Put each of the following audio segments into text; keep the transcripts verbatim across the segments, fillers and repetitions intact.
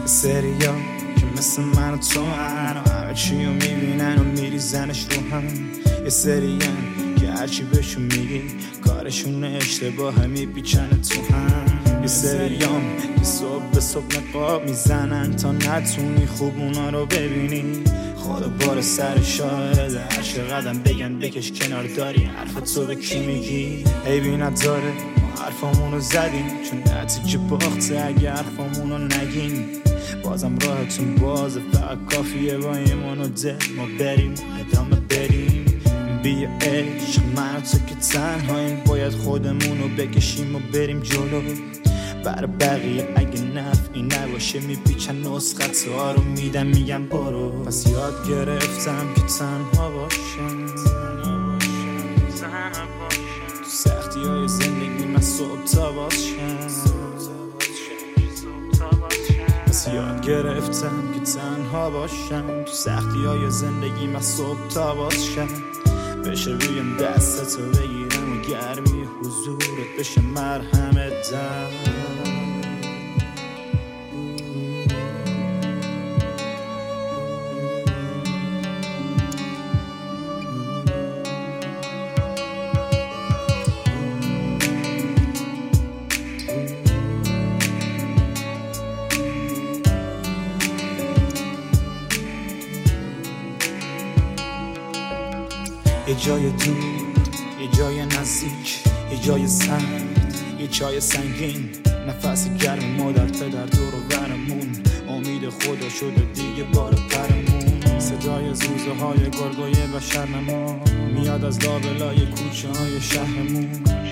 سریا که مثل من و تو هن و همه چی رو میبینن و میریزنش رو هم. یه سرین که هرچی بهشون میگی کارشون اشتباهه میپیچن تو هم. یه سریام که صبح به صبح نقاب میزنن تا نتونی خوب اونا رو ببینی. خدا بار سر شاهده هر چقدرم بگن بکش کنار داری حرف تو به کی میگی. عیبی نداره ما حرفامونو زدیم چون نتیجه باخته اگه حرفامونو نگیم. بازم راهتون بازه فقط کافیه با ایمان و دل ما بریم ادامه بریم. بیا عشق من و تو که تنهاییم باید خودمونو بکشیم و بریم جلو. برای بقیه اگه نفعی نباشه میپیچن نسخت ها رو میدن میگن برو. پس یاد گرفتم که تنها باشم تو سختی های زندگی من صبح تا باشم. پس یاد گرفتم که تنها باشم تو سختی های زندگی من صبح تا باشم. بشه رویم دستتو بگیرم و گرمی حضورت بشه مرهم دم. یه جای دور، یه جای نزدیک، یه جای سرد، یه چای سنگین، نفس گرم مادر پدر دور و برمون. امید خدا شده دیگه بار پرمون. صدای زوزه های گرگوی بشر نما میاد از لابلای کوچه های شهرمون.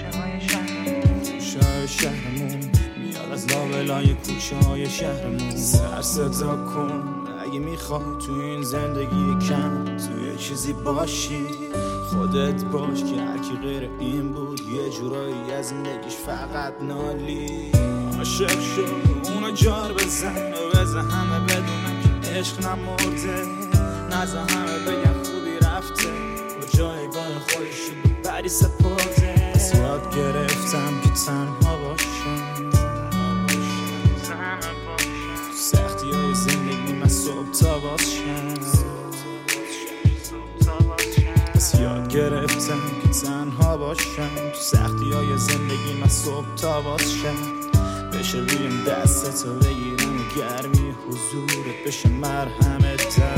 کوچه های شهرمون میاد از لابلای کوچه های شهرمون. سر صدا کن اگه میخوای تو این زندگی کم تو یه چیزی باشی خودت باش که هرکی غیر این بود یه جورایی از زندگیش فقط نالی. عاشق شد اونو جار بزن و بزن همه بدونن که عشق نمرده. نزا همه بگن خوبی رفته و جایگاه خودشی بری سپرده. از یاد گرفتم که تنها باشم تو سختی های زندگی من صبح تا باشم. یاد گرفتم که تنها باشم تو سختی های زندگی من صبح تا باشم. بشه رویم دستتو بگیرم و گرمی حضورت بشه مرهم دم.